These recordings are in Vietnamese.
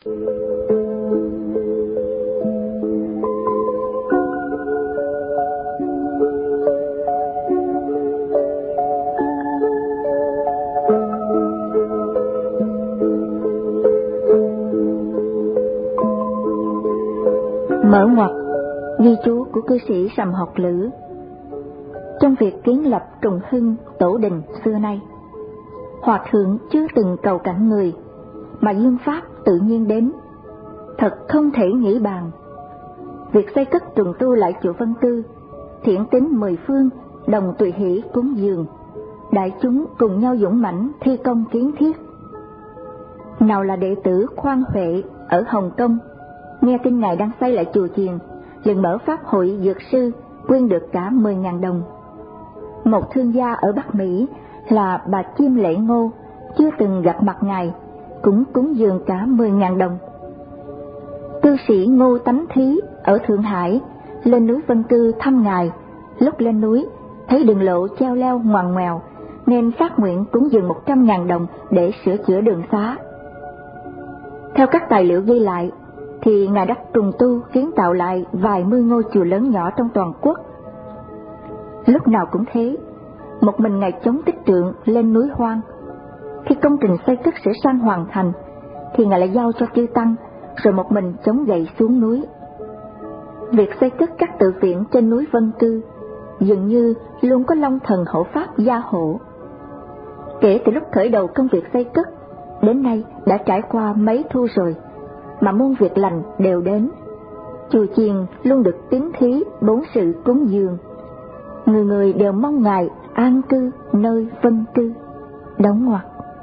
Mở ngoặt ghi chú của cư sĩ Sầm Học Lữ. Trong việc kiến lập Trùng Hưng tổ đình xưa nay, Hòa thượng chưa từng cầu cảnh người, mà duyên pháp tự nhiên đến, thật không thể nghĩ bàn. Việc xây cất trùng tu lại chùa Vân Cư, thiện tín mười phương đồng tùy hỷ cúng dường, đại chúng cùng nhau dũng mãnh thi công kiến thiết. Nào là đệ tử Khoan Huệ ở Hồng Kông, nghe tin ngài đang xây lại chùa chiền, liền mở pháp hội dược sư, quyên được cả 10.000 đồng. Một thương gia ở Bắc Mỹ là bà Chim Lệ Ngô, chưa từng gặp mặt ngài, cũng cúng dường cả 10.000 đồng. Cư sĩ Ngô Tánh Thí ở Thượng Hải lên núi Vân Cư thăm ngài, lúc lên núi thấy đường lộ treo leo ngoằn ngoèo, nên phát nguyện cúng dường 100.000 đồng để sửa chữa đường xá. Theo các tài liệu ghi lại, thì ngài đã trùng tu kiến tạo lại vài mươi ngôi chùa lớn nhỏ trong toàn quốc. Lúc nào cũng thế, một mình ngài chống tích trượng lên núi hoang. Khi công trình xây cất sửa sang hoàn thành, thì ngài lại giao cho chư tăng, rồi một mình chống gậy xuống núi. Việc xây cất các tự viện trên núi Vân Cư dường như luôn có Long Thần hộ pháp gia hộ. Kể từ lúc khởi đầu công việc xây cất đến nay đã trải qua mấy thu rồi, mà muôn việc lành đều đến. Chùa chiền luôn được tín thí bốn sự cúng dường, người người đều mong ngài an cư nơi Vân Cư. Đóng ngoặc.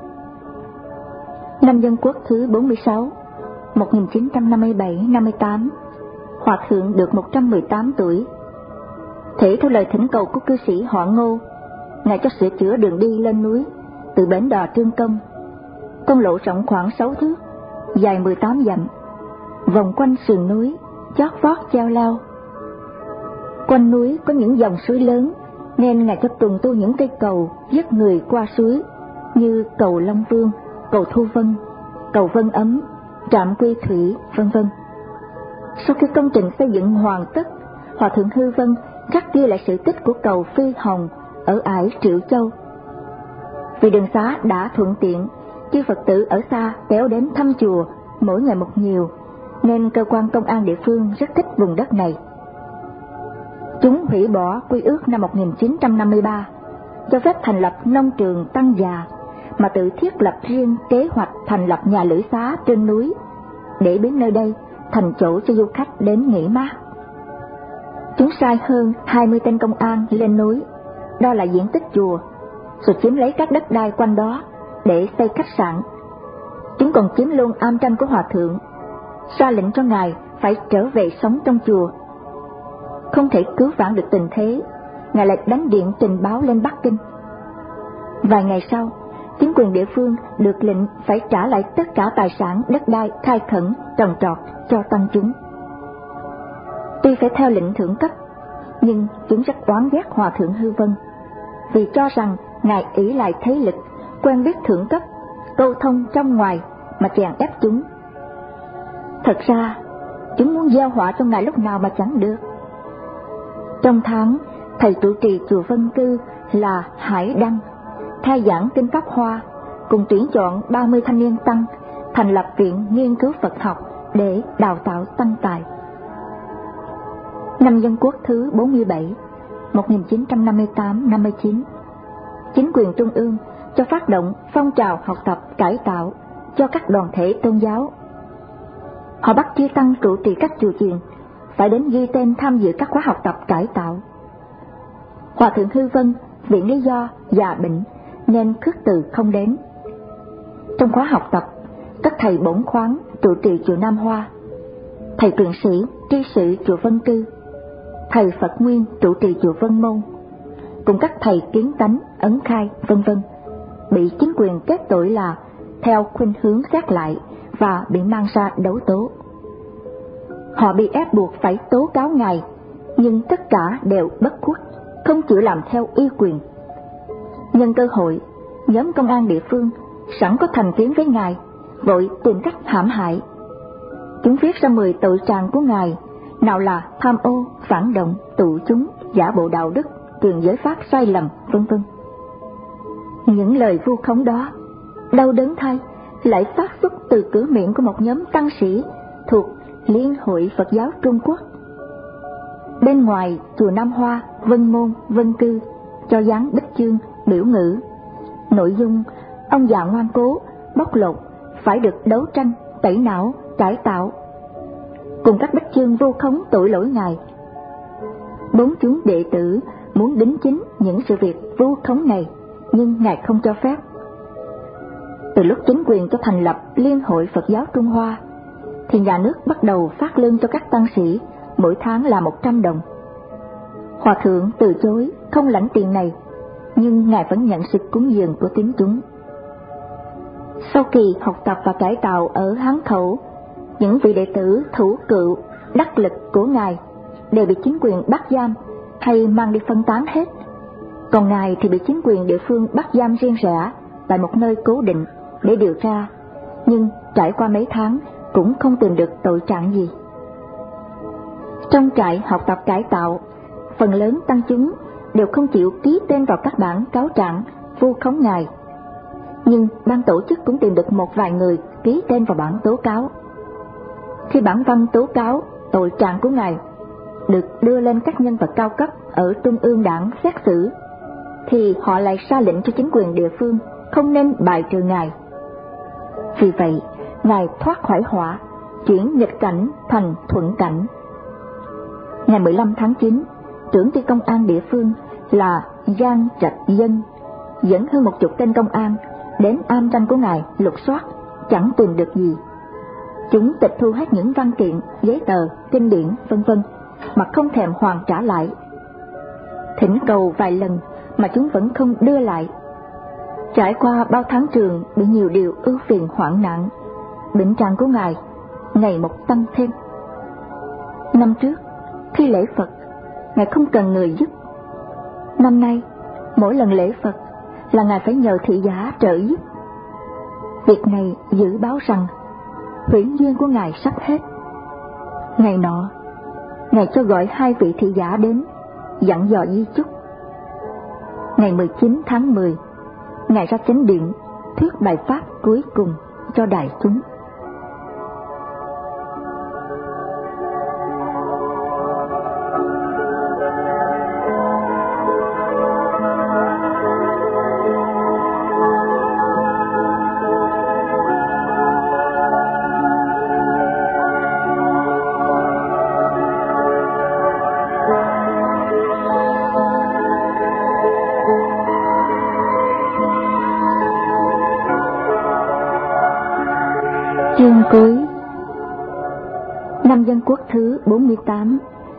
Năm Dân Quốc thứ 46, 1957-58, Hòa thượng được 118 tuổi. Thể theo lời thỉnh cầu của cư sĩ họ Ngô, ngài cho sửa chữa đường đi lên núi từ bến đò Trương Công. Con lộ rộng khoảng 6 thước, dài 18 dặm, vòng quanh sườn núi, chót vót treo leo. Quanh núi có những dòng suối lớn, nên ngài cho trùng tu những cây cầu dứt người qua suối, như cầu Long Vương, cầu Thu Vân, cầu Vân Ấm, trạm Quy Thủy, vân vân. Sau khi công trình xây dựng hoàn tất, Hòa thượng Hư Vân khắc ghi lại sự tích của cầu Phi Hồng ở ải Triệu Châu. Vì đường xá đã thuận tiện, chư Phật tử ở xa kéo đến thăm chùa mỗi ngày một nhiều, nên cơ quan công an địa phương rất thích vùng đất này. Chúng hủy bỏ quy ước năm 1953, cho phép thành lập nông trường Tăng Già, mà tự thiết lập riêng kế hoạch thành lập nhà lữ xá trên núi, để biến nơi đây thành chỗ cho du khách đến nghỉ mát. Chúng sai hơn 20 tên công an lên núi, đo lại diện tích chùa, rồi chiếm lấy các đất đai quanh đó để xây khách sạn. Chúng còn chiếm luôn am tranh của Hòa thượng, ra lệnh cho ngài phải trở về sống trong chùa. Không thể cứu vãn được tình thế, ngài lại đánh điện trình báo lên Bắc Kinh. Vài ngày sau, chính quyền địa phương được lệnh phải trả lại tất cả tài sản đất đai khai khẩn trồng trọt cho tăng chúng. Tuy phải theo lệnh thượng cấp, nhưng chúng rất oán ghét Hòa thượng Hư Vân, vì cho rằng ngài ỷ lại thế lực, quen biết thượng cấp, câu thông trong ngoài mà chèn ép chúng. Thật ra, chúng muốn gieo họa cho ngài lúc nào mà chẳng được. Trong tháng, thầy trụ trì chùa Vân Cư là Hải Đăng khai giảng kinh Pháp Hoa, cùng tuyển chọn 30 thanh niên tăng, thành lập viện nghiên cứu Phật học để đào tạo tăng tài. Năm Dân Quốc thứ 47, 1958-59, chính quyền trung ương cho phát động phong trào học tập cải tạo cho các đoàn thể tôn giáo. Họ bắt chư tăng trụ trì các chùa chiền phải đến ghi tên tham dự các khóa học tập cải tạo. Hòa thượng Hư Vân viện lý do già bệnh nên khước từ không đến. Trong khóa học tập, các thầy bổn khoáng trụ trì chùa Nam Hoa, thầy truyền sĩ tri sự chùa Vân Cư, thầy Phật Nguyên trụ trì chùa Vân Môn, cùng các thầy Kiến Tánh, Ấn Khai, vân vân, bị chính quyền kết tội là theo khuynh hướng khác lại và bị mang ra đấu tố. Họ bị ép buộc phải tố cáo ngài, nhưng tất cả đều bất khuất, không chịu làm theo uy quyền. Nhân cơ hội, nhóm công an địa phương sẵn có thành kiến với ngài, vội tìm cách hãm hại, Chúng viết ra 10 tội trạng của Ngài, nào là tham ô, phản động, tụ chúng, giả bộ đạo đức, truyền giới pháp sai lầm, vân vân. Những lời vu khống đó, đau đớn thay, lại phát xuất từ cửa miệng của một nhóm tăng sĩ thuộc Liên hội Phật giáo Trung Quốc. Bên ngoài chùa Nam Hoa, Vân Môn, Vân Cư cho dán bích chương, biểu ngữ. Nội dung ông già ngoan cố, bóc lột, phải được đấu tranh, tẩy não, cải tạo, cùng các bích chương vu khống tội lỗi Ngài. Bốn chúng đệ tử muốn đính chính những sự việc vu khống này, nhưng Ngài không cho phép. Từ lúc chính quyền cho thành lập Liên hội Phật giáo Trung Hoa, thì nhà nước bắt đầu phát lương cho các tăng sĩ, mỗi tháng là 100 đồng. Hòa thượng từ chối không lãnh tiền này, nhưng Ngài vẫn nhận sự cúng dường của tín chúng. Sau kỳ học tập và cải tạo ở Hán Khẩu, những vị đệ tử thủ cựu, đắc lực của Ngài đều bị chính quyền bắt giam hay mang đi phân tán hết. Còn Ngài thì bị chính quyền địa phương bắt giam riêng rẽ tại một nơi cố định để điều tra, nhưng trải qua mấy tháng cũng không tìm được tội trạng gì. Trong trại học tập cải tạo, phần lớn tăng chúng đều không chịu ký tên vào các bản cáo trạng vu khống Ngài, nhưng ban tổ chức cũng tìm được một vài người ký tên vào bản tố cáo. Khi bản văn tố cáo tội trạng của Ngài được đưa lên các nhân vật cao cấp ở Trung ương Đảng xét xử, thì họ lại ra lệnh cho chính quyền địa phương không nên bài trừ Ngài. Vì vậy, Ngài thoát khỏi họa, chuyển nghịch cảnh thành thuận cảnh. Ngày 15 tháng 9, trưởng ty công an địa phương là Giang Trạch Dân dẫn hơn 10 tên công an đến am tranh của Ngài lục soát, chẳng tìm được gì. Chúng tịch thu hết những văn kiện, giấy tờ, kinh điển, vân vân, mà không thèm hoàn trả lại. Thỉnh cầu vài lần mà chúng vẫn không đưa lại. Trải qua bao tháng trường bị nhiều điều ưu phiền hoạn nạn, bệnh trạng của Ngài ngày một tăng thêm. Năm trước, khi lễ Phật, Ngài không cần người giúp. Năm nay, mỗi lần lễ Phật là Ngài phải nhờ thị giả trợ giúp. Việc này dự báo rằng huyễn duyên của Ngài sắp hết. Ngày nọ, Ngài cho gọi 2 vị thị giả đến, dặn dò di chúc. Ngày 19 tháng 10, Ngài ra chánh điện thuyết bài pháp cuối cùng cho đại chúng. Chương cuối. Năm Dân Quốc thứ 48,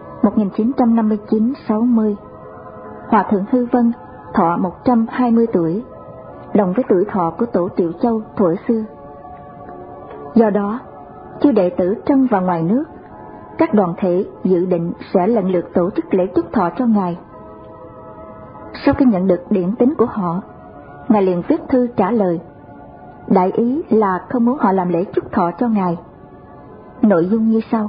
1959-60. Hòa thượng Hư Vân thọ 120 tuổi, đồng với tuổi thọ của tổ Triệu Châu thuở xưa. Do đó, chư đệ tử trong và ngoài nước, các đoàn thể dự định sẽ lần lượt tổ chức lễ chúc thọ cho Ngài. Sau khi nhận được điển tín của họ, Ngài liền viết thư trả lời. Đại ý là không muốn họ làm lễ chúc thọ cho Ngài. Nội dung như sau: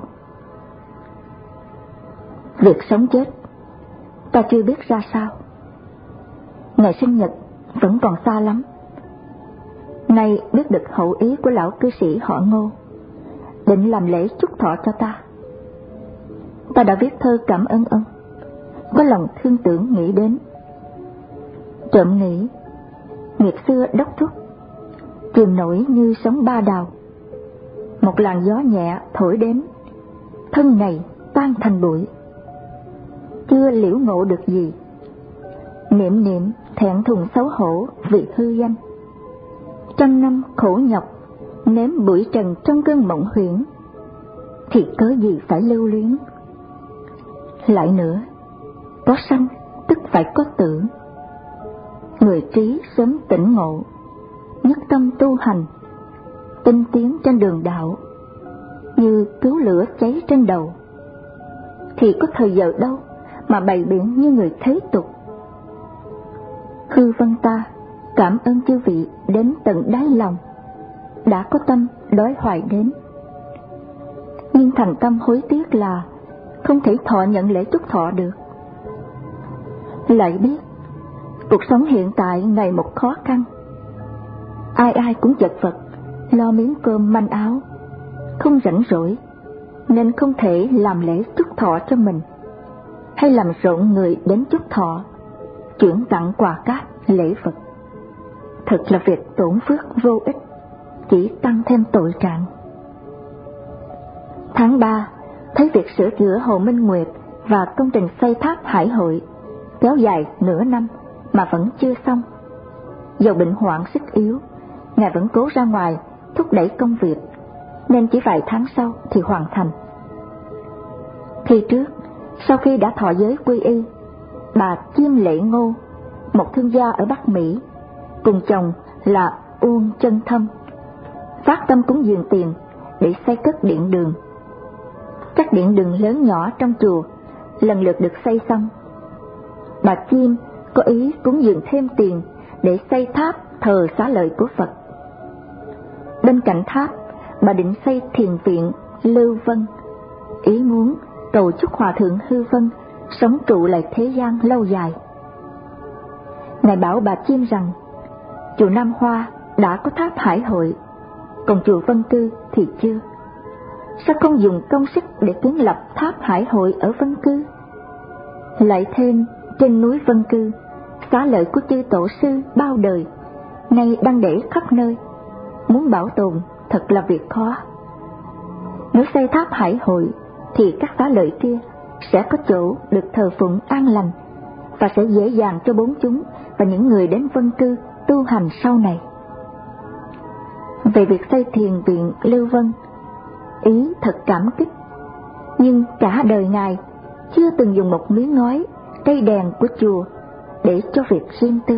việc sống chết ta chưa biết ra sao. Ngày sinh nhật vẫn còn xa lắm. Nay biết được hậu ý của lão cư sĩ họ Ngô, định làm lễ chúc thọ cho ta. Ta đã viết thơ cảm ơn ông, có lòng thương tưởng nghĩ đến. Trộm nghĩ, nghiệp xưa đốc thúc, chìm nổi như sóng ba đào. Một làn gió nhẹ thổi đến, thân này tan thành bụi. Chưa liễu ngộ được gì, niệm niệm thẹn thùng xấu hổ vì hư danh. Trăm năm khổ nhọc, nếm bụi trần trong cơn mộng huyễn, thì cớ gì phải lưu luyến. Lại nữa, có sanh tức phải có tử. Người trí sớm tỉnh ngộ, nhất tâm tu hành, tinh tiến trên đường đạo, như cứu lửa cháy trên đầu, thì có thời giờ đâu mà bày biện như người thế tục. Hư Vân ta cảm ơn chư vị đến tận đáy lòng, đã có tâm đói hoài đến. thành tâm hối tiếc là không thể thọ nhận lễ chúc thọ được. Lại biết cuộc sống hiện tại ngày một khó khăn, ai ai cũng chật vật lo miếng cơm manh áo, không rảnh rỗi nên không thể làm lễ chúc thọ cho mình, hay làm rộn người đến chúc thọ, chuyển tặng quà cáp lễ vật. Thật là việc tổn phước vô ích, chỉ tăng thêm tội trạng. Tháng 3, thấy việc sửa chữa Hồ Minh Nguyệt và công trình xây tháp Hải Hội kéo dài nửa năm mà vẫn chưa xong. Dầu bệnh hoạn sức yếu, Ngài vẫn cố ra ngoài thúc đẩy công việc, nên chỉ vài tháng sau thì hoàn thành. Khi trước, sau khi đã thọ giới quy y, bà Chiêm Lệ Ngô, một thương gia ở Bắc Mỹ, cùng chồng là Uông Chân Thâm, phát tâm cúng dường tiền để xây cất điện đường. Các điện đường lớn nhỏ trong chùa lần lượt được xây xong. Bà Chiêm có ý cúng dường thêm tiền để xây tháp thờ Xá Lợi của Phật. Bên cạnh tháp, bà định xây thiền viện Lưu Vân, ý muốn cầu chúc Hòa Thượng Hư Vân sống trụ lại thế gian lâu dài. Ngài bảo bà Chiêm rằng chùa Nam Hoa đã có tháp Hải Hội, còn chùa Vân Cư thì chưa. Sao không dùng công sức để kiến lập tháp Hải Hội ở Vân Cư? Lại thêm trên núi Vân Cư, xá lợi của chư tổ sư bao đời nay đang để khắp nơi, muốn bảo tồn thật là việc khó. Nếu xây tháp Hải Hội thì các xá lợi kia sẽ có chỗ được thờ phụng an lành, và sẽ dễ dàng cho bốn chúng và những người đến Vân Cư tu hành sau này. Về việc xây thiền viện Lưu Vân, ý thật cảm kích, nhưng cả đời Ngài chưa từng dùng một miếng ngói, cây đèn của chùa để cho việc riêng tư.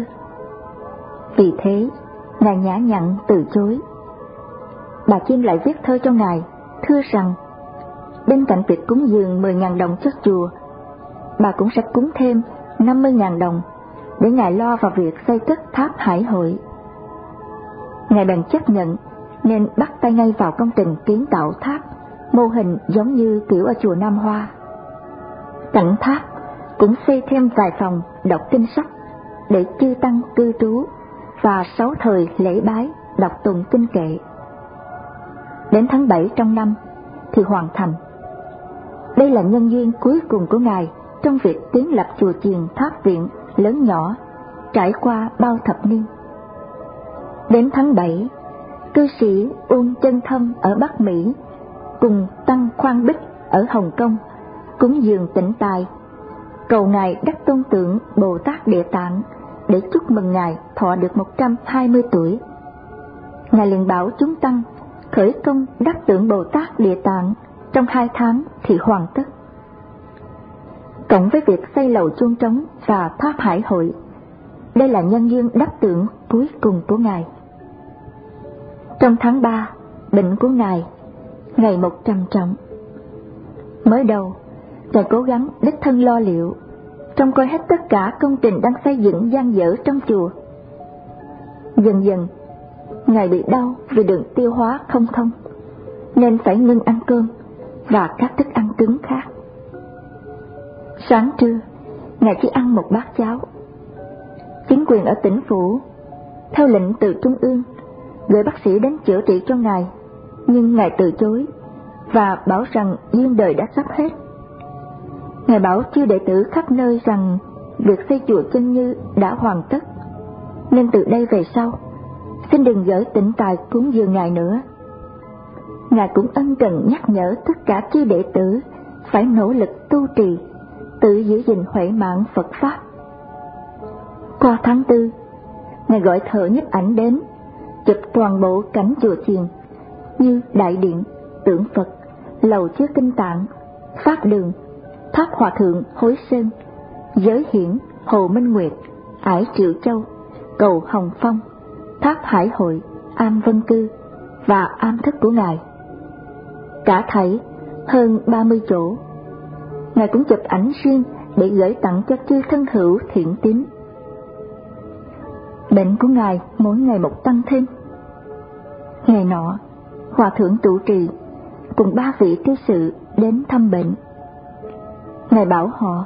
Vì thế, Ngài nhã nhặn từ chối. Bà Chiêm lại viết thơ cho Ngài, thưa rằng bên cạnh việc cúng dường 10.000 đồng cho chùa, bà cũng sẽ cúng thêm 50.000 đồng để Ngài lo vào việc xây cất tháp Hải Hội. Ngài bèn chấp nhận, nên bắt tay ngay vào công trình kiến tạo tháp, mô hình giống như kiểu ở chùa Nam Hoa. Cạnh tháp cũng xây thêm vài phòng đọc kinh sách để chư tăng cư trú, và 6 thời lễ bái đọc tụng kinh kệ. Đến tháng 7 trong năm thì hoàn thành. Đây là nhân duyên cuối cùng của Ngài trong việc kiến lập chùa chiền tháp viện lớn nhỏ trải qua bao thập niên. Đến tháng 7, cư sĩ Uông Chân Thâm ở Bắc Mỹ cùng tăng Khoan Bích ở Hồng Kông cúng dường tịnh tài, cầu Ngài đắc tôn tượng Bồ Tát Địa Tạng để chúc mừng Ngài thọ được 120 tuổi. Ngài liền bảo chúng tăng khởi công đắc tượng Bồ Tát Địa Tạng trong 2 tháng thì hoàn tất. Cộng với việc xây lầu chuông trống và tháp Hải Hội, đây là nhân duyên đắc tượng cuối cùng của Ngài. Trong tháng 3, bệnh của Ngài ngày một trầm trọng. Mới đầu, Ngài cố gắng đích thân lo liệu, trông coi hết tất cả công trình đang xây dựng dang dở trong chùa. Dần dần, Ngài bị đau vì đường tiêu hóa không thông, nên phải ngưng ăn cơm và các thức ăn cứng khác. Sáng trưa, Ngài chỉ ăn một bát cháo. Chính quyền ở tỉnh phủ, theo lệnh từ Trung ương, gửi bác sĩ đến chữa trị cho Ngài, nhưng Ngài từ chối và bảo rằng duyên đời đã sắp hết. Ngài bảo chư đệ tử khắp nơi rằng việc xây chùa Chân Như đã hoàn tất, nên từ đây về sau xin đừng gửi tịnh tài cúng dường Ngài nữa. Ngài cũng ân cần nhắc nhở tất cả chư đệ tử phải nỗ lực tu trì, tự giữ gìn huệ mạng Phật pháp. Qua tháng 4, Ngài gọi thợ nhiếp ảnh đến chụp toàn bộ cảnh chùa chiền như đại điện, tượng Phật, lầu chứa kinh tạng, pháp đường, tháp Hòa Thượng Hối Sơn, giới hiển Hồ Minh Nguyệt, ải Triệu Châu, cầu Hồng Phong, tháp Hải Hội, am Vân Cư và am thất của Ngài. Cả thảy hơn 30 chỗ. Ngài cũng chụp ảnh riêng để gửi tặng cho chư thân hữu thiện tín. Bệnh của Ngài mỗi ngày một tăng thêm. Ngày nọ, Hòa Thượng trụ trì cùng 3 vị tư sự đến thăm bệnh. Ngài bảo họ: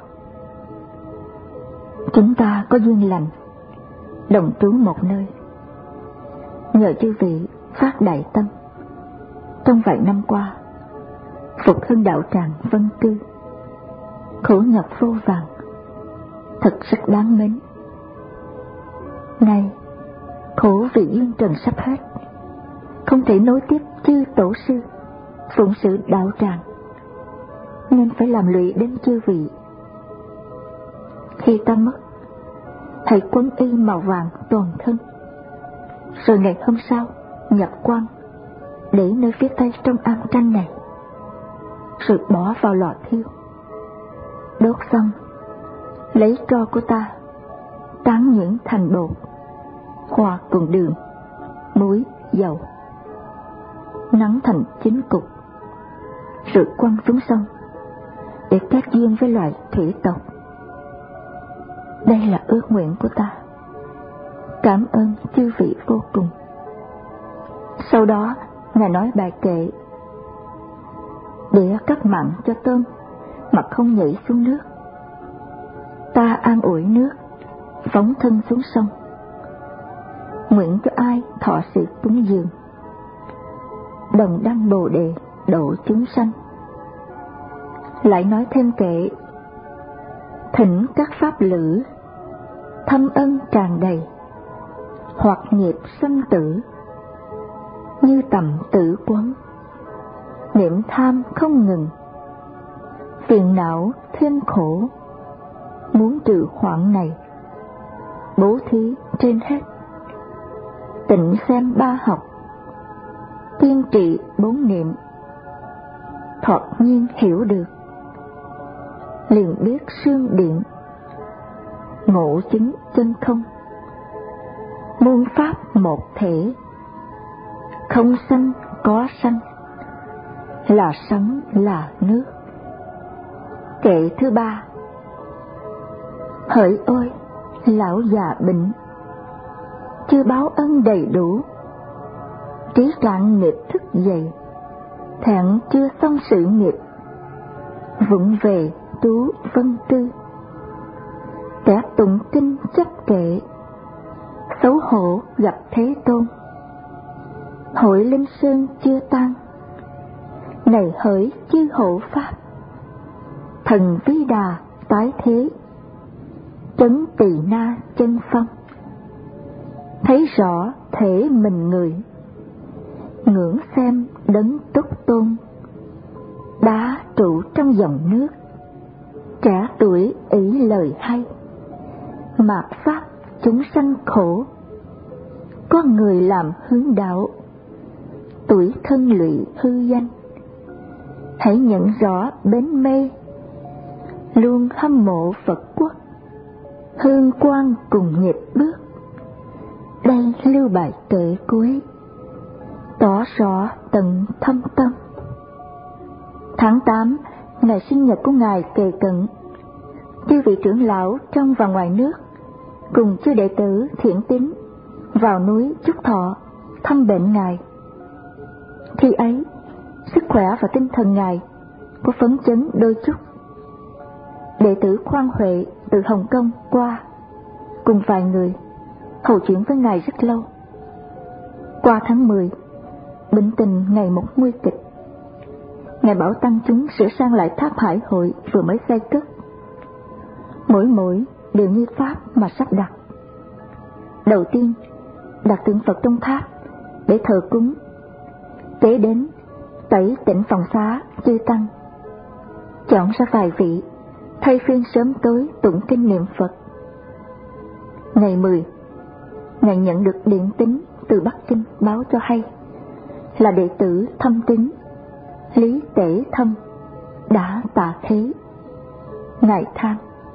chúng ta có duyên lành, đồng trú một nơi. Nhờ chư vị phát đại tâm, trong vài năm qua phục hưng đạo tràng Vân Cư, khổ nhọc vô vàn, thật rất đáng mến. Nay khổ vì duyên trần sắp hết, không thể nối tiếp chư tổ sư phụng sự đạo tràng, nên phải làm lụy đến chư vị. Khi ta mất, hãy quấn y màu vàng toàn thân, rồi ngày hôm sau nhập quan, để nơi phía tây trong am tranh này, rồi bỏ vào lò thiêu. Đốt xong, lấy tro của ta tán nhuyễn thành bột, hòa cùng đường, muối, dầu, nắng thành 9 cục, rồi quăng xuống sông để kết duyên với loài thủy tộc. Đây là ước nguyện của ta. Cảm ơn chư vị vô cùng. Sau đó Ngài nói bài kệ: để cắt mặn cho tôm mà không nhảy xuống nước, ta an ủi nước, phóng thân xuống sông. Nguyện cho ai thọ sự cúng dường, đồng đăng bồ đề độ chúng sanh. Lại nói thêm kệ: thỉnh các pháp lữ, thâm ân tràn đầy, hoặc nghiệp sanh tử, như tầm tử quấn, niệm tham không ngừng, phiền não thêm khổ, muốn trừ hoạn này, bố thí trên hết. Tịnh xem 3 học, kiên trì 4 niệm, thoạt nhiên hiểu được, liền biết xương điện, ngộ chứng chân không. Muôn pháp một thể, không sanh có sanh, là sống là nước. Kệ thứ 3: hỡi ôi lão già bệnh, chưa báo ân đầy đủ, trí cạn nghiệp thức dậy, thẹn chưa xong sự nghiệp, vụng về trú Vân Cư. Kẻ tụng kinh chấp kệ, xấu hổ gặp Thế Tôn. Hội Linh Sơn chưa tan, này hỡi chư hộ pháp, thần Vi Đà tái thế, trấn Tỳ Na chân phong. Thấy rõ thể mình người, ngưỡng xem đấng túc tôn, đá trụ trong dòng nước, trẻ tuổi ý lời hay, mạt pháp chúng sanh khổ. Có người làm hướng đạo, tuổi thân lụy hư danh. Hãy nhận rõ bến mê, luôn hâm mộ Phật quốc, hương quang cùng nhịp bước. Đây lưu bài kệ cuối, tỏ rõ tận thâm tâm. Tháng 8, ngày sinh nhật của Ngài kề cận. Chư vị trưởng lão trong và ngoài nước cùng chư đệ tử thiện tín vào núi chúc thọ thăm bệnh Ngài. Khi ấy, sức khỏe và tinh thần Ngài có phấn chấn đôi chút. Đệ tử Khoan Huệ từ Hồng Kông qua cùng vài người hầu chuyện với Ngài rất lâu. Qua tháng 10, bệnh tình ngày một nguy kịch. Ngài bảo tăng chúng sửa sang lại tháp Hải Hội vừa mới xây cất. Mỗi đều như pháp mà sắp đặt. Đầu tiên, đặt tượng Phật trong tháp để thờ cúng. Kế đến, tẩy tịnh phòng xá chư tăng. Chọn ra vài vị, thay phiên sớm tối tụng kinh niệm Phật. Ngày 10, Ngài nhận được điện tín từ Bắc Kinh báo cho hay là đệ tử Thâm Tín, Lý Tể Thâm đã tạ thế. Ngài than: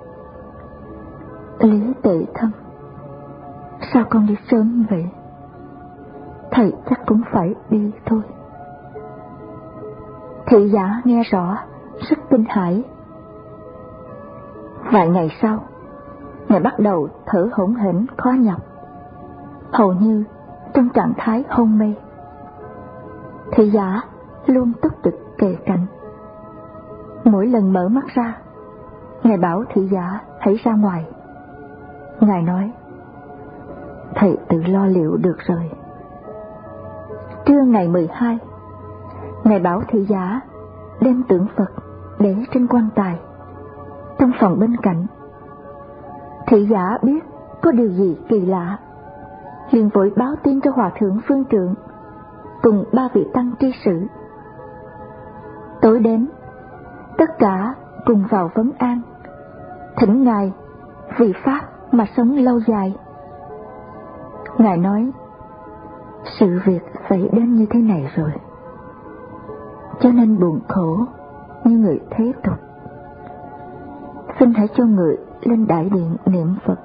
Lý Tể Thâm, sao con đi sớm vậy? Thầy chắc cũng phải đi thôi. Thị giả nghe rõ, rất kinh hãi. Vài ngày sau, Ngài bắt đầu thở hổn hển khó nhọc, hầu như trong trạng thái hôn mê. Thị giả luôn túc trực kề cạnh. Mỗi lần mở mắt ra, Ngài bảo thị giả hãy ra ngoài. Ngài nói, thầy tự lo liệu được rồi. Trưa ngày 12, Ngài bảo thị giả đem tượng Phật để trên quan tài trong phòng bên cạnh. Thị giả biết có điều gì kỳ lạ, liền vội báo tin cho Hòa thượng Phương Trượng cùng 3 vị tăng tri sự. Tối đến, tất cả cùng vào vấn an, thỉnh Ngài vì Pháp mà sống lâu dài. Ngài nói, sự việc xảy đến như thế này rồi, cho nên buồn khổ như người thế tục. Xin hãy cho người lên đại điện niệm Phật.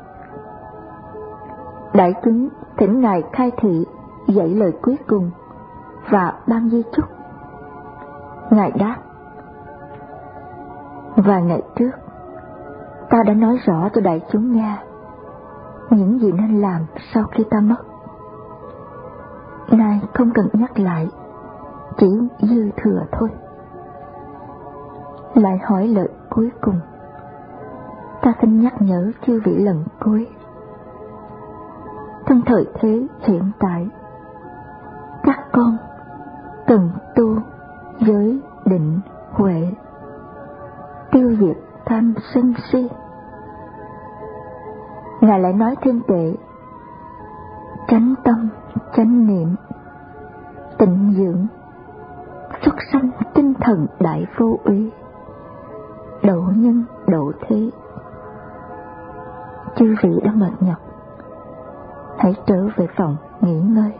Đại chúng thỉnh Ngài khai thị dạy lời cuối cùng và ban di chúc. Ngài đáp, vài ngày trước ta đã nói rõ cho đại chúng nghe những gì nên làm sau khi ta mất. Nay không cần nhắc lại, chỉ dư thừa thôi. Lại hỏi lời cuối cùng, ta xin nhắc nhở chư vị lần cuối. Trong thời thế hiện tại, các con cần tu giới định huệ, tiêu diệt tham sân si. Ngài lại nói thêm tệ, chánh tâm chánh niệm, tịnh dưỡng, xuất sanh tinh thần đại vô úy, độ nhân độ thế. Chư vị đã mệt nhọc, hãy trở về phòng nghỉ ngơi.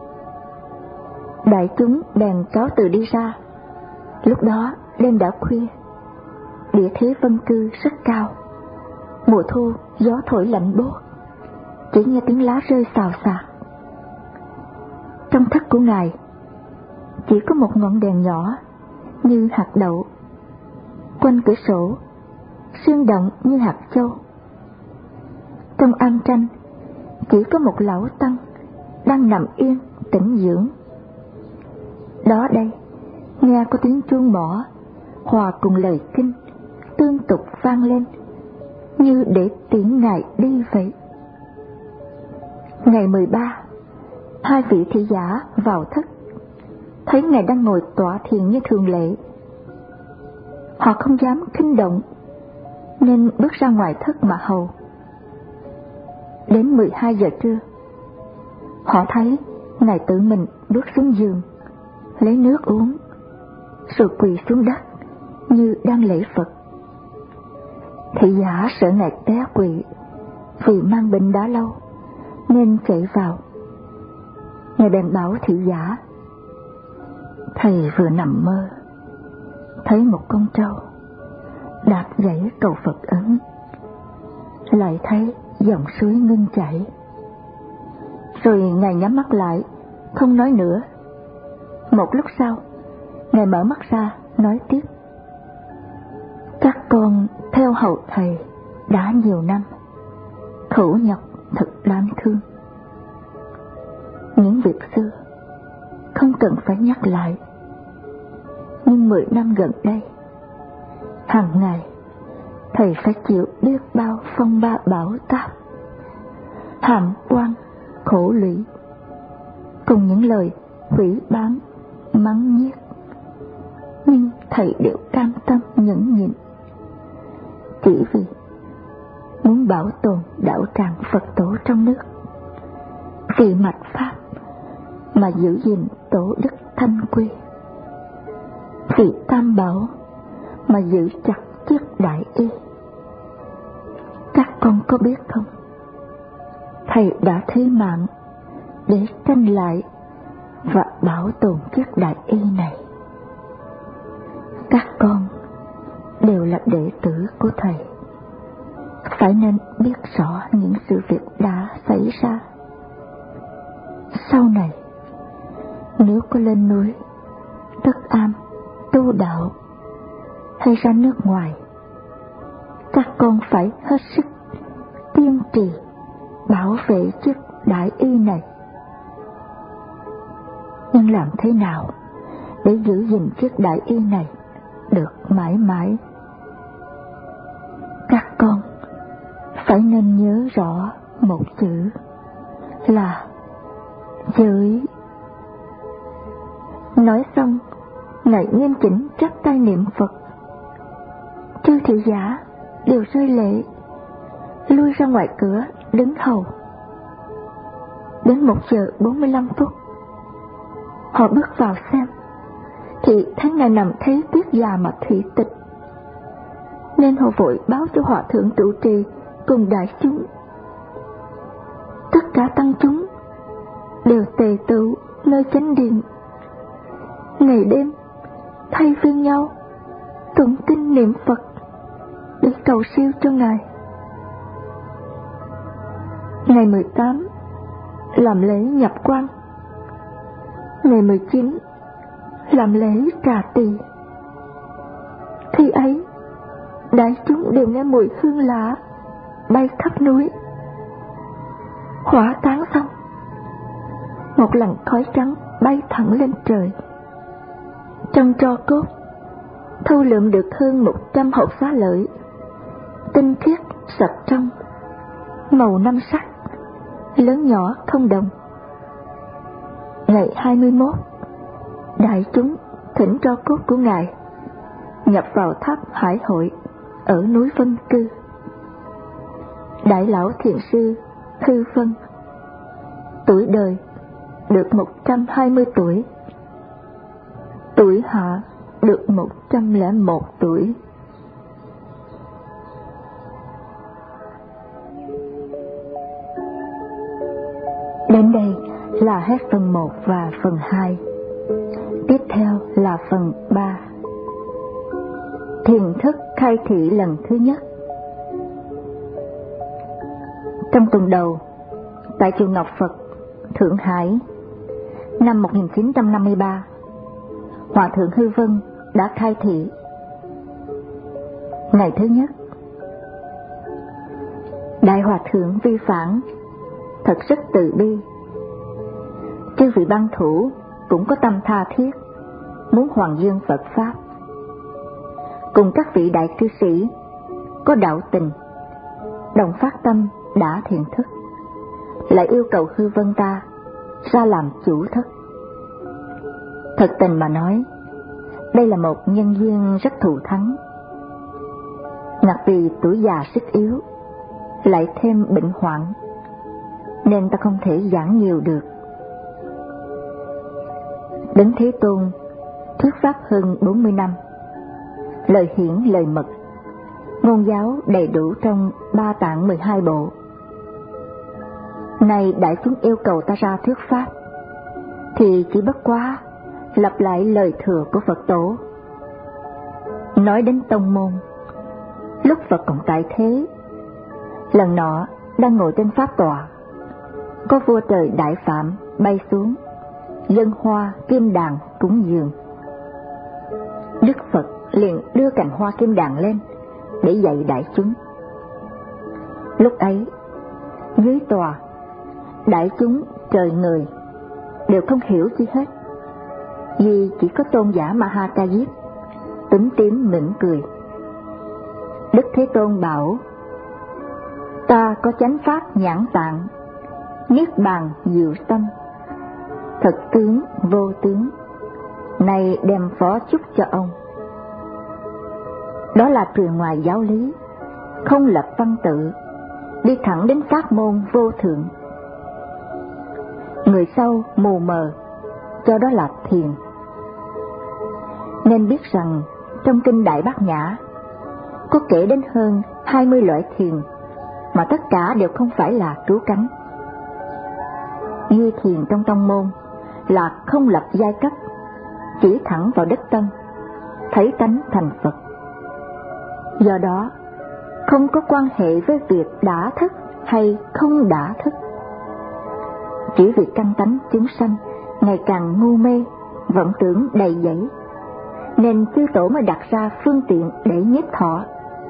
Đại chúng bèn cáo từ đi ra. Lúc đó đêm đã khuya, địa thế vân cư rất cao. Mùa thu gió thổi lạnh buốt, chỉ nghe tiếng lá rơi xào xạc. Trong thất của Ngài chỉ có một ngọn đèn nhỏ như hạt đậu. Quanh cửa sổ sương động như hạt châu. Trong am tranh chỉ có một lão tăng đang nằm yên tĩnh dưỡng. Đó đây, nghe có tiếng chuông mõ hòa cùng lời kinh tương tục vang lên, như để tiễn Ngài đi vậy. Ngày 13, 2 vị thị giả vào thất, thấy Ngài đang ngồi tọa thiền như thường lệ. Họ không dám khinh động, nên bước ra ngoài thất mà hầu. Đến 12 giờ trưa, họ thấy Ngài tự mình bước xuống giường, lấy nước uống, rồi quỳ xuống đất như đang lễ Phật. Thị giả sợ Ngài té quỵ vì mang bệnh đã lâu, nên chạy vào. Ngài bèn bảo thị giả, thầy vừa nằm mơ, thấy một con trâu đạp dãy cầu Phật ấn, lại thấy dòng suối ngưng chảy. Rồi Ngài nhắm mắt lại, không nói nữa. Một lúc sau, Ngài mở mắt ra, nói tiếp, các con theo hầu thầy đã nhiều năm, khổ nhọc thật đáng thương. Những việc xưa không cần phải nhắc lại, nhưng 10 năm gần đây, hàng ngày thầy phải chịu biết bao phong ba bão táp, hàm oan khổ lụy, cùng những lời phỉ báng mắng nhiếc, nhưng thầy đều cam tâm nhẫn nhịn, chỉ vì muốn bảo tồn đạo tràng Phật tổ trong nước, vì mạch pháp mà giữ gìn tổ đức thanh quy, vì tam bảo mà giữ chặt chiếc đại y. Các con có biết không, thầy đã thí mạng để tranh lại và bảo tồn chiếc đại y này. Các con đều là đệ tử của thầy, phải nên biết rõ những sự việc đã xảy ra. Sau này, nếu có lên núi, Tất Am, tu đạo hay ra nước ngoài, các con phải hết sức kiên trì bảo vệ chiếc đại y này. Nhưng làm thế nào để giữ gìn chiếc đại yên này được mãi mãi. Các con phải nên nhớ rõ một chữ là giới. Nói xong, Ngài nghiêm chỉnh chắp tay niệm Phật. Chư thị giả đều rơi lệ, lui ra ngoài cửa đứng hầu. Đến 1:45, họ bước vào xem, thì thấy Ngài nằm thấy tuyết già mà thủy tịch, nên họ vội báo cho hòa thượng trụ trì cùng đại chúng. Tất cả tăng chúng đều tề tựu nơi chánh điện, ngày đêm thay phiên nhau tụng kinh niệm Phật để cầu siêu cho Ngài. Ngày 18 làm lễ nhập quan, ngày 19 làm lễ trà tỳ. Khi ấy đại chúng đều nghe mùi hương lạ bay khắp núi. Hỏa táng xong, một làn khói trắng bay thẳng lên trời. Trong tro cốt thu lượm được hơn 100 hột xá lợi, tinh khiết sạch trong, màu năm sắc, lớn nhỏ không đồng. Ngày 21, đại chúng thỉnh tro cốt của Ngài nhập vào tháp Hải Hội ở núi Vân Cư. Đại lão thiền sư Thư Vân, tuổi đời được 120 tuổi, tuổi hạ được 101 tuổi. Đến đây là hết phần 1 và phần 2. Tiếp theo là phần 3. Thiền thức khai thị lần thứ nhất. Trong tuần đầu, tại chùa Ngọc Phật, Thượng Hải, năm 1953, Hòa thượng Hư Vân đã khai thị. Ngày thứ nhất, Đại Hòa thượng Vi Phản thật rất từ bi. Chư vị ban thủ cũng có tâm tha thiết, muốn hoàng dương Phật Pháp. Cùng các vị đại cư sĩ có đạo tình, đồng phát tâm đã thiền thức, lại yêu cầu Hư Vân ta ra làm chủ thất. Thật tình mà nói, đây là một nhân duyên rất thù thắng. Ngặt vì tuổi già sức yếu, lại thêm bệnh hoạn, nên ta không thể giảng nhiều được. Đấng Thế Tôn thuyết pháp hơn 40 năm, lời hiển lời mật, ngôn giáo đầy đủ trong 3 tạng 12 bộ. Nay đại chúng yêu cầu ta ra thuyết pháp, thì chỉ bất quá lặp lại lời thừa của Phật tổ. Nói đến tông môn, lúc Phật còn tại thế, lần nọ đang ngồi trên pháp tọa, có vua trời Đại Phạm bay xuống, dâng hoa kim đàn cúng dường. Đức Phật liền đưa cành hoa kim đàn lên để dạy đại chúng. Lúc ấy, dưới tòa, đại chúng trời người đều không hiểu chi hết, vì chỉ có tôn giả Ma Ca Diếp túm tím mỉm cười. Đức Thế Tôn bảo: ta có chánh pháp nhãn tạng, niết bàn diệu tâm, thật tướng vô tướng, này đem phó chúc cho ông. Đó là truyền ngoài giáo lý, không lập văn tự, đi thẳng đến pháp môn vô thượng. Người sau mù mờ, cho đó là thiền. Nên biết rằng trong kinh Đại Bát Nhã có kể đến hơn 20 loại thiền, mà tất cả đều không phải là trú cánh. Duy thiền trong tông môn là không lập giai cấp, chỉ thẳng vào đích tâm, thấy tánh thành Phật. Do đó không có quan hệ với việc đã thức hay không đã thức. Chỉ vì căn tánh chúng sanh ngày càng ngu mê, vọng tưởng đầy dẫy, nên chư tổ mới đặt ra phương tiện để nhiếp thọ.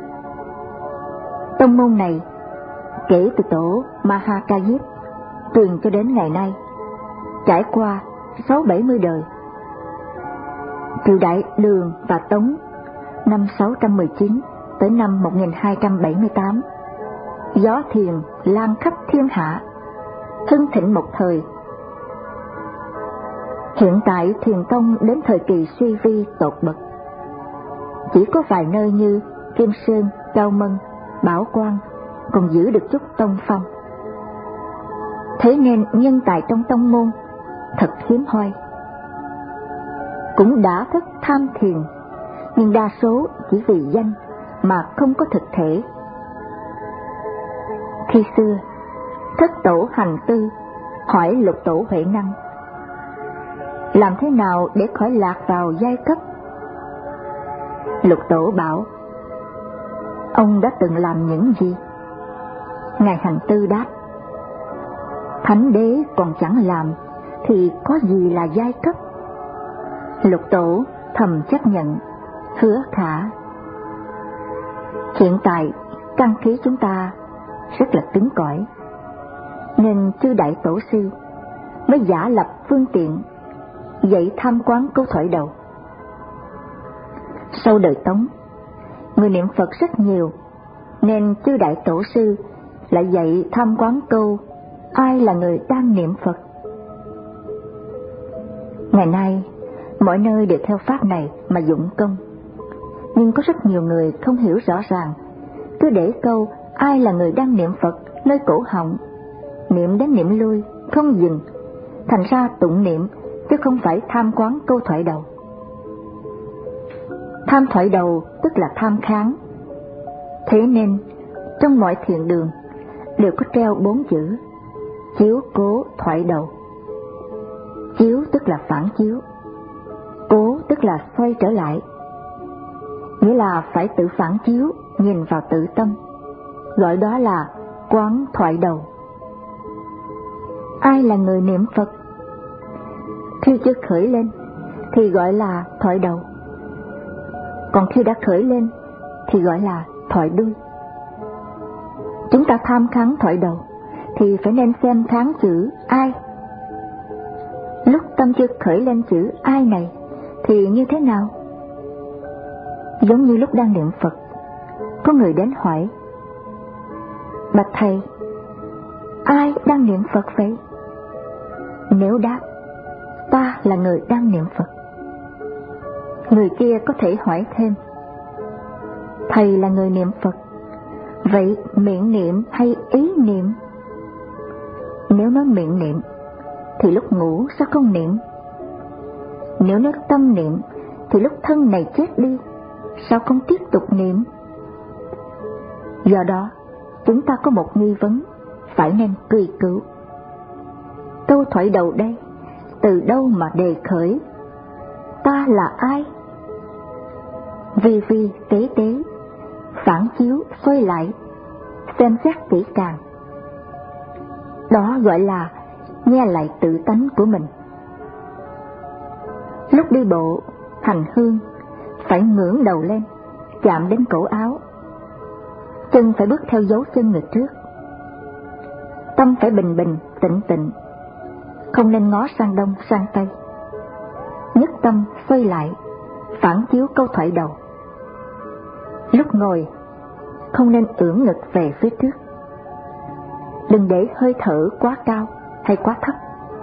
Tông môn này kể từ tổ Ma Ca Diếp truyền cho đến ngày nay, trải qua 60-70 đời. triều đại Đường và Tống năm 619 tới năm 1278, gió thiền lan khắp thiên hạ, hưng thịnh một thời. Hiện tại thiền tông đến thời kỳ suy vi tột bậc, chỉ có vài nơi như Kim Sơn, Cao Mân, Bảo Quang còn giữ được chút tông phong. Thế nên nhân tài trong tông môn thật hiếm hoi. Cũng đã thức tham thiền, nhưng đa số chỉ vì danh mà không có thực thể. Khi xưa, thất tổ Hành Tư hỏi lục tổ Huệ Năng, làm thế nào để khỏi lạc vào giai cấp? Lục tổ bảo, ông đã từng làm những gì? Ngài Hành Tư đáp, thánh đế còn chẳng làm thì có gì là giai cấp? Lục tổ thầm chấp nhận, hứa khả. Hiện tại căn khí chúng ta rất là cứng cỏi, nên chư đại tổ sư mới giả lập phương tiện dạy tham quán câu thoại đầu. Sau đời Tống, người niệm Phật rất nhiều, nên chư đại tổ sư lại dạy tham quán câu ai là người đang niệm Phật. Ngày nay, mọi nơi đều theo pháp này mà dụng công, nhưng có rất nhiều người không hiểu rõ ràng, cứ để câu ai là người đang niệm Phật nơi cổ họng, niệm đến niệm lui không dừng, thành ra tụng niệm chứ không phải tham quán câu thoại đầu. Tham thoại đầu tức là tham kháng. Thế nên trong mọi thiền đường đều có treo 4 chữ chiếu cố thoại đầu. Chiếu tức là phản chiếu, cố tức là xoay trở lại, nghĩa là phải tự phản chiếu, nhìn vào tự tâm, gọi đó là quán thoại đầu. Ai là người niệm Phật? Khi chưa khởi lên thì gọi là thoại đầu, còn khi đã khởi lên thì gọi là thoại đuôi. Chúng ta tham kháng thoại đầu thì phải nên xem kháng chữ ai. Lúc tâm chưa khởi lên chữ ai này thì như thế nào? Giống như lúc đang niệm Phật, có người đến hỏi, bạch thầy, ai đang niệm Phật vậy? Nếu đáp, ta là người đang niệm Phật, người kia có thể hỏi thêm, thầy là người niệm Phật, vậy miệng niệm hay ý niệm? Nếu nói miệng niệm thì lúc ngủ sao không niệm? Nếu nói tâm niệm thì lúc thân này chết đi sao không tiếp tục niệm? Do đó chúng ta có một nghi vấn phải nên truy cứu. Câu thoại đầu đây từ đâu mà đề khởi? Ta là ai? Vi tế tế, phản chiếu xoay lại, xem xét kỹ càng, đó gọi là nghe lại tự tánh của mình. Lúc đi bộ, hành hương phải ngưỡng đầu lên, chạm đến cổ áo, chân phải bước theo dấu chân người trước. Tâm phải bình bình, tịnh tịnh, không nên ngó sang đông sang tây. Nhất tâm xoay lại, phản chiếu câu thoại đầu. Lúc ngồi, không nên ưỡn ngực về phía trước. Đừng để hơi thở quá cao hay quá thấp,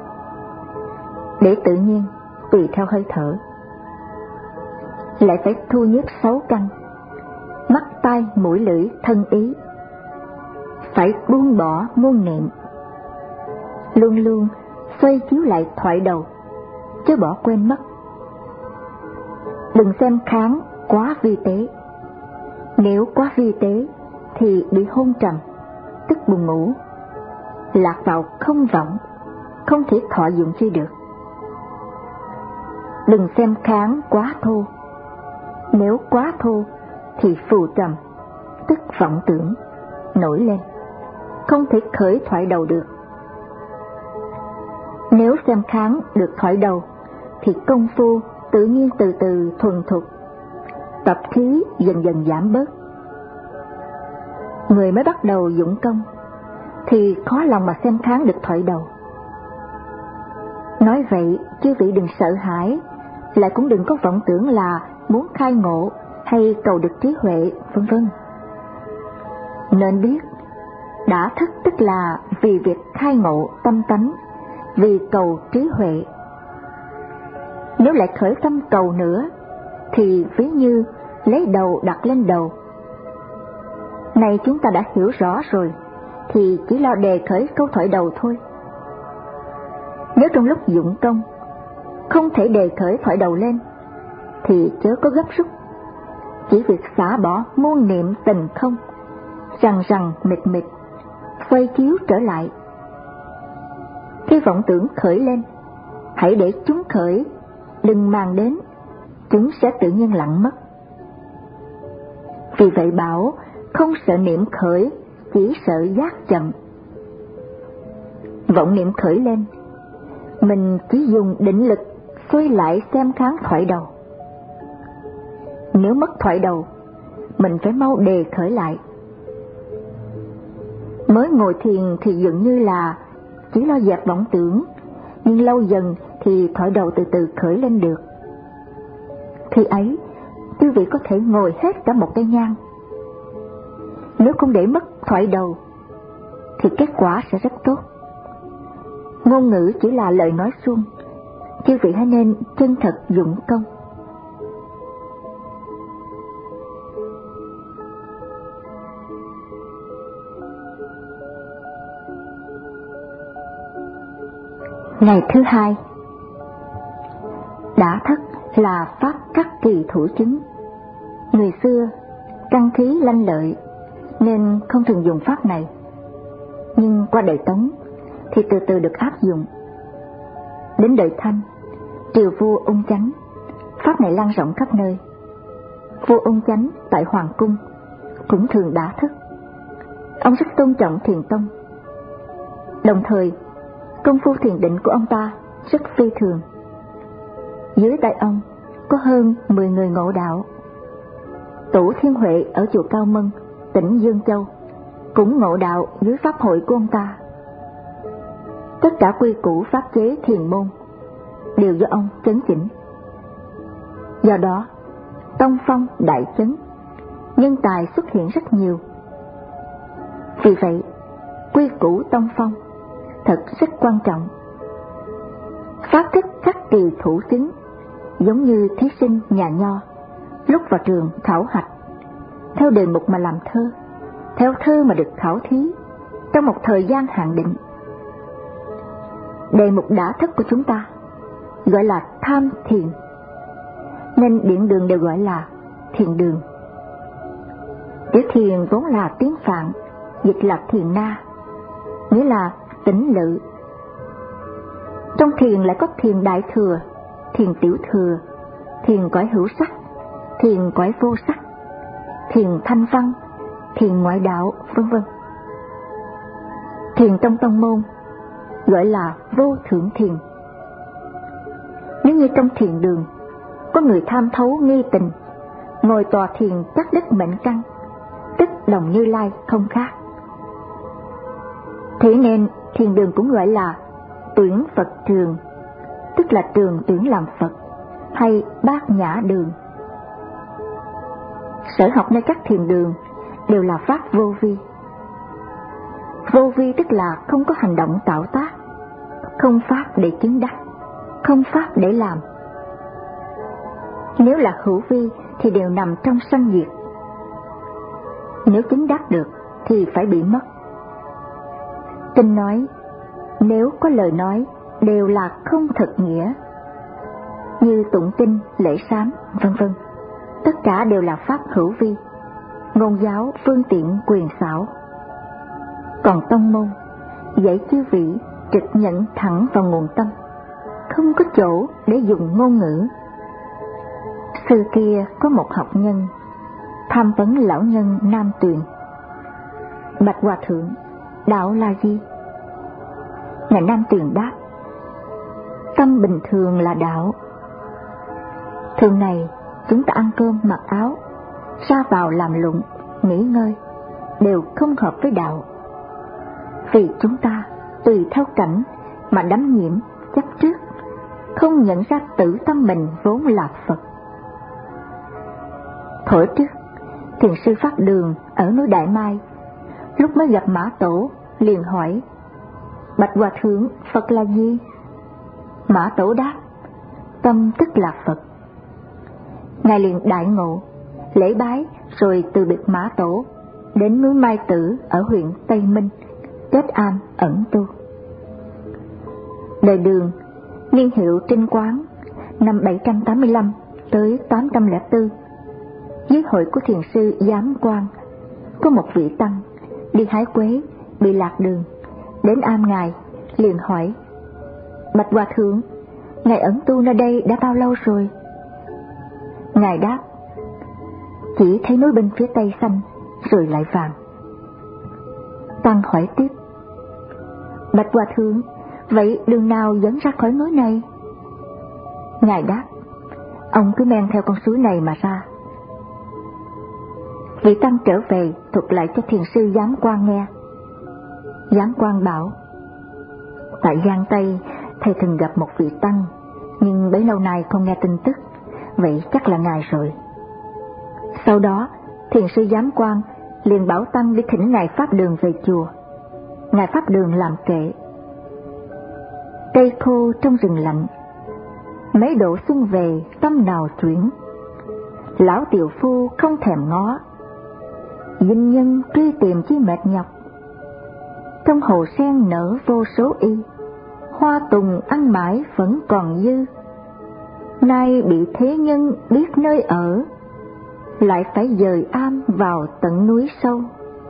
để tự nhiên tùy theo hơi thở. Lại phải thu nhếp 6 căn, mắt tai mũi lưỡi thân ý, phải buông bỏ muôn niệm, luôn luôn xoay chiếu lại thoại đầu, chứ bỏ quên mất. Đừng xem kháng quá vi tế, nếu quá vi tế thì bị hôn trầm, tức buồn ngủ, lạc vào không vọng, không thể thọ dụng chi được. Đừng xem kháng quá thô, nếu quá thô thì phù trầm, tức vọng tưởng, nổi lên, không thể khởi thoại đầu được. Nếu xem kháng được thoại đầu thì công phu tự nhiên từ từ thuần thục, tập khí dần dần giảm bớt. Người mới bắt đầu dụng công thì khó lòng mà xem kháng được thoại đầu. Nói vậy chư vị đừng sợ hãi lại cũng đừng có vọng tưởng là muốn khai ngộ hay cầu được trí huệ, vân vân. Nên biết, đã thức tức là vì việc khai ngộ tâm tánh, vì cầu trí huệ. Nếu lại khởi tâm cầu nữa, thì ví như lấy đầu đặt lên đầu. Này chúng ta đã hiểu rõ rồi, thì chỉ lo đề khởi câu thoại đầu thôi. Nếu trong lúc dụng công không thể đề khởi thoại đầu lên, thì chớ có gấp rút, chỉ việc xả bỏ muôn niệm tình không, rằng rằng mịt mịt, quay chiếu trở lại. Khi vọng tưởng khởi lên, hãy để chúng khởi, đừng màng đến, chúng sẽ tự nhiên lặng mất. Vì vậy bảo, không sợ niệm khởi, chỉ sợ giác chậm. Vọng niệm khởi lên, mình chỉ dùng định lực xoay lại xem kháng thoại đầu. Nếu mất thoại đầu, mình phải mau đề khởi lại. Mới ngồi thiền thì dường như là chỉ lo dẹp vọng tưởng, nhưng lâu dần thì thoại đầu từ từ khởi lên được. Khi ấy, quý vị có thể ngồi hết cả một cây nhang. Nếu không để mất thoại đầu, thì kết quả sẽ rất tốt. Ngôn ngữ chỉ là lời nói suông, quý vị hãy nên chân thật dụng công. Ngày thứ hai, đã thức là phát các kỳ thủ chứng. Người xưa căn khí lanh lợi nên không thường dùng pháp này, nhưng qua đời Tống thì từ từ được áp dụng. Đến đời Thanh, triều vua Ung Chánh, pháp này lan rộng khắp nơi. Vua Ung Chánh tại Hoàng cung cũng thường đã thức. Ông rất tôn trọng thiền tông. Đồng thời, công phu thiền định của ông ta rất phi thường. Dưới tay ông có hơn 10 người ngộ đạo. Tổ Thiên Huệ ở chùa Cao Mân, tỉnh Dương Châu cũng ngộ đạo dưới pháp hội của ông ta. Tất cả quy củ pháp chế thiền môn đều do ông chấn chỉnh. Do đó, tông phong đại chấn, nhân tài xuất hiện rất nhiều. Vì vậy, quy củ tông phong thật rất quan trọng. Pháp thức các kỳ thủ chứng giống như thí sinh nhà nho lúc vào trường khảo hạch, theo đề mục mà làm thơ, theo thơ mà được khảo thí trong một thời gian hạn định. Đề mục đã thức của chúng ta gọi là tham thiền, nên điện đường đều gọi là thiền đường. Chữ thiền vốn là tiếng Phạn, dịch là thiền na, nghĩa là tĩnh lự. Trong thiền lại có thiền đại thừa, thiền tiểu thừa, thiền cõi hữu sắc, thiền cõi vô sắc, thiền thanh văn, thiền ngoại đạo, vân vân. Thiền trong tông môn gọi là vô thượng thiền. Nếu như trong thiền đường có người tham thấu nghi tình, ngồi tòa thiền chắc đích mệnh căn, tức đồng Như Lai không khác. Thế nên thiền đường cũng gọi là tuyển Phật trường, tức là trường tuyển làm Phật, hay bát nhã đường. Sở học nơi các thiền đường đều là pháp vô vi. Vô vi tức là không có hành động tạo tác, không pháp để chứng đắc, không pháp để làm. Nếu là hữu vi thì đều nằm trong sanh diệt. Nếu chứng đắc được thì phải bị mất. Kinh nói, nếu có lời nói đều là không thật nghĩa, như tụng kinh, lễ sám, vân vân, tất cả đều là pháp hữu vi, ngôn giáo phương tiện quyền xảo. Còn tông môn dạy chư vị trực nhận thẳng vào nguồn tâm, không có chỗ để dùng ngôn ngữ. Xưa kia có một học nhân tham vấn lão nhân Nam Tuyền: bạch hòa thượng, đạo là gì? Ngài Nam Tuyền đáp: tâm bình thường là đạo. Thường ngày chúng ta ăn cơm mặc áo, ra vào làm lụng, nghỉ ngơi đều không hợp với đạo. Vì chúng ta tùy theo cảnh mà đắm nhiễm chấp trước, không nhận ra tự tâm mình vốn là Phật. Thuở trước, thiền sư Pháp Đường ở núi Đại Mai, lúc mới gặp Mã Tổ, liền hỏi: Bạch Hòa Thượng, Phật là gì? Mã Tổ đáp: tâm tức là Phật. Ngài liền đại ngộ, lễ bái rồi từ biệt Mã Tổ, đến núi Mai Tử ở huyện Tây Minh, kết am ẩn tu. Đời Đường, niên hiệu Trinh Quán, năm 785 tới 804, dưới hội của thiền sư Giám Quang, có một vị tăng đi hái quế bị lạc đường, đến am ngài liền hỏi: Bạch Hòa Thượng, ngài ẩn tu nơi đây đã bao lâu rồi? Ngài đáp: chỉ thấy núi bên phía tây xanh rồi lại vàng. Tăng hỏi tiếp: Bạch Hòa Thượng, vậy đường nào dẫn ra khỏi núi này? Ngài đáp: ông cứ men theo con suối này mà ra. Vị tăng trở về thuật lại cho thiền sư Giám Quang nghe. Giám Quang bảo: tại Giang Tây, thầy từng gặp một vị tăng, nhưng bấy lâu nay không nghe tin tức, vậy chắc là ngài rồi. Sau đó, thiền sư Giám Quang liền bảo tăng đi thỉnh ngài Pháp Đường về chùa. Ngài Pháp Đường làm kệ: cây khô trong rừng lạnh, mấy độ xuân về tâm nào chuyển. Lão tiều phu không thèm ngó, dinh nhân truy tìm chi mệt nhọc. Trong hồ sen nở vô số y, hoa tùng ăn mãi vẫn còn dư. Nay bị thế nhân biết nơi ở, lại phải dời am vào tận núi sâu.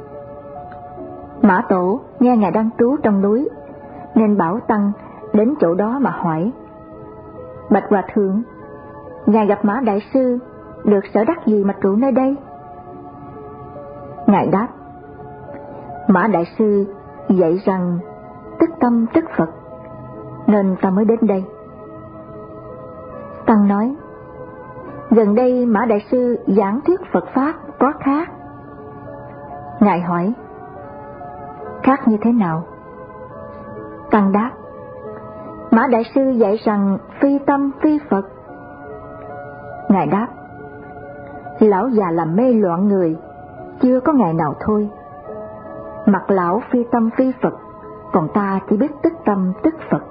Mã Tổ nghe ngài đang trú trong núi, nên bảo tăng đến chỗ đó mà hỏi: Bạch Hòa Thượng, ngài gặp Mã Đại Sư được sở đắc gì mà trụ nơi đây? Ngài đáp: Mã Đại Sư dạy rằng tức tâm tức Phật, nên ta mới đến đây. Tăng nói: gần đây Mã Đại Sư giảng thuyết Phật Pháp có khác? Ngài hỏi: khác như thế nào? Tăng đáp: Mã Đại Sư dạy rằng phi tâm phi Phật. Ngài đáp: lão già làm mê loạn người, chưa có ngày nào thôi. Mặt lão phi tâm phi Phật, còn ta chỉ biết tức tâm tức Phật.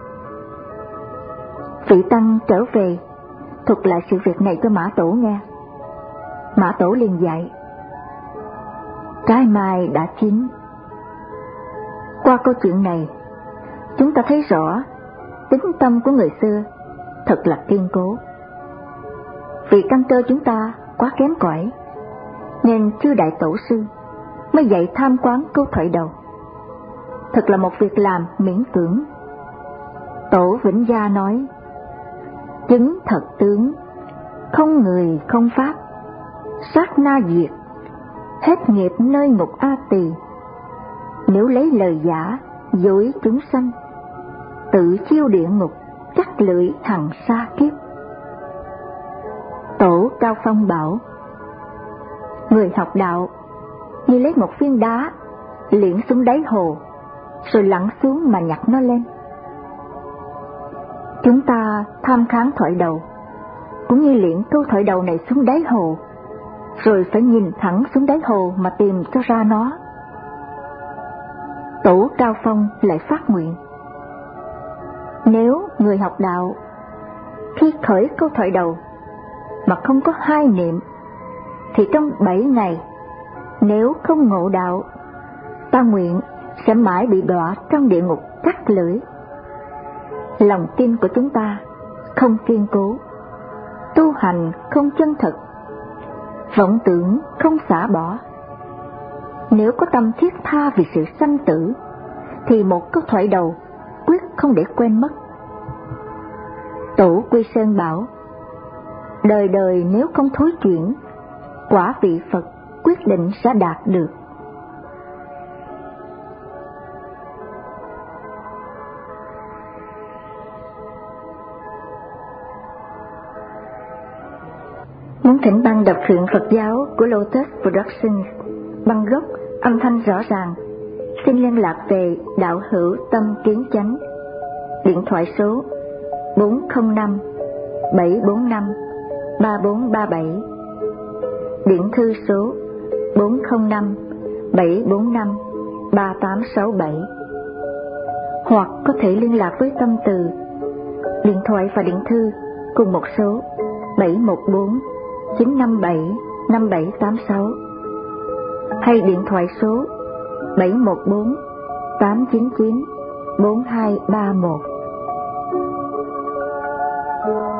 Vị tăng trở về thuật lại sự việc này cho Mã Tổ nghe. Mã Tổ liền dạy: trái mai đã chín. Qua câu chuyện này, chúng ta thấy rõ tính tâm của người xưa thật là kiên cố. Vì căn cơ chúng ta quá kém cỏi, nên chư đại tổ sư mới dạy tham quán câu thoại đầu. Thật là một việc làm miễn cưỡng. Tổ Vĩnh Gia nói: chứng thật tướng, không người không pháp, sát na diệt, hết nghiệp nơi ngục A Tỳ. Nếu lấy lời giả dối chúng sanh, tự chiêu địa ngục chắc lưỡi hằng sa kiếp. Tổ Cao Phong bảo: người học đạo như lấy một viên đá liễn xuống đáy hồ, rồi lặn xuống mà nhặt nó lên. Chúng ta tham kháng thoại đầu cũng như liễn câu thoại đầu này xuống đáy hồ, rồi phải nhìn thẳng xuống đáy hồ mà tìm cho ra nó. Tổ Cao Phong lại phát nguyện: nếu người học đạo khi khởi câu thoại đầu mà không có hai niệm, thì trong 7 ngày nếu không ngộ đạo, ta nguyện sẽ mãi bị đọa trong địa ngục cắt lưỡi. Lòng tin của chúng ta không kiên cố, tu hành không chân thật, vọng tưởng không xả bỏ. Nếu có tâm thiết tha vì sự sanh tử, thì một câu thoại đầu quyết không để quên mất. Tổ Quy Sơn bảo: đời đời nếu không thối chuyển, quả vị Phật quyết định sẽ đạt được. Muốn thỉnh băng đọc truyện Phật giáo của Lotus Productions, băng gốc, âm thanh rõ ràng, xin liên lạc về Đạo Hữu Tâm Kiến Chánh, điện thoại số 405 745 3437, điện thư số 405 745 3867, hoặc có thể liên lạc với Tâm Từ, điện thoại và điện thư cùng một số 714 957 5786, hay điện thoại số 714 899 4231.